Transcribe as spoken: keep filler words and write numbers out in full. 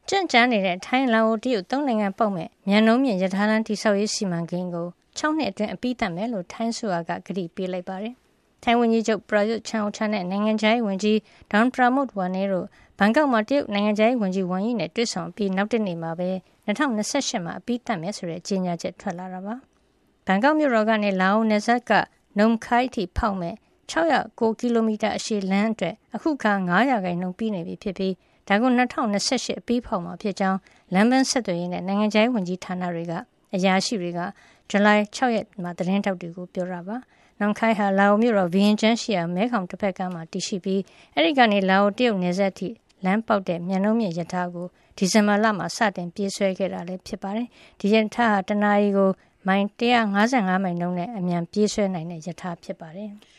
ကြံ့ကြာနေတဲ့ထိုင်းလာအိုတရုတ်သုံးနိုင်ငံပေါက်မဲ့မြန်နှုံးမြင့်ရထားလမ်းတိဆောက်ရေးစီမံကိန်းကို၆နှစ်အတွင်းအပြီးသတ်မယ်လို့ထိုင်းဆိုရကကတိပေးလိုက်ပါတယ်။ထိုင်းဝန်ကြီးချုပ်ပရာယုတ်ချန်အိုချာနဲ့နိုင်ငံခြားရေးဝန်ကြီးဒေါန်ပရာမုတ်ဝါနေတို့ဘန်ကောက်မှာတရုတ်နိုင်ငံခြားရေးဝန်ကြီးဝမ်ယီနဲ့တွေ့ဆုံပြီးနောက်တနေ့မှာပဲ၂၀၂၈မှာအပြီးသတ်မယ်ဆိုတဲ့ကြေညာချက်ထွက်လာတာပါ။ဘန်ကောက်မြို့တော်ကနေလာအိုနယ်စပ်ကနုံခိုင်းထိဖောက်မဲ့၆၀၉ကီလိုမီတာအရှည်လမ်းအတွက်အခုခါ၅ရာခိုင်နှုန်းပြီးနေပြီဖြစ်ပြီးဒါကို၂၀၂၈အပြီးဖောက်မှာဖြစ်ကြောင်းလမ်းပန်းဆက်သွယ်ရေးနဲ့နိုင်ငံခြားရေးဝန်ကြီးဌာနတွေကအရာရှိတွေကဇူလိုင်၆ရက်မှာသတင်းထောက်တွေကိုပြောတာပါ။နုံခိုင်းဟာလာအိုမြို့တော်ဗီယင်ကျန်းရှိရာမဲခေါင်တစ်ဖက်ကမ်းမှာတည်ရှိပြီးအဲဒီကနေလာအိုတရုတ်နယ်စပ်ထိလမ်းပေါက်တဲ့မြန်နှုံးမြင့်ရထားကိုဒီဇင်ဘာလမှာစတင်ပြေးဆွဲခဲ့တာလည်းဖြစ်ပါတယ်။ဒီရထားဟာတနာရီကိုမိုင်၁၅၅မိုင်နှုန်းနဲ့အမြန်ပြေးဆွဲနိုင်တဲ့ရထားဖြစ်ပါတယ်။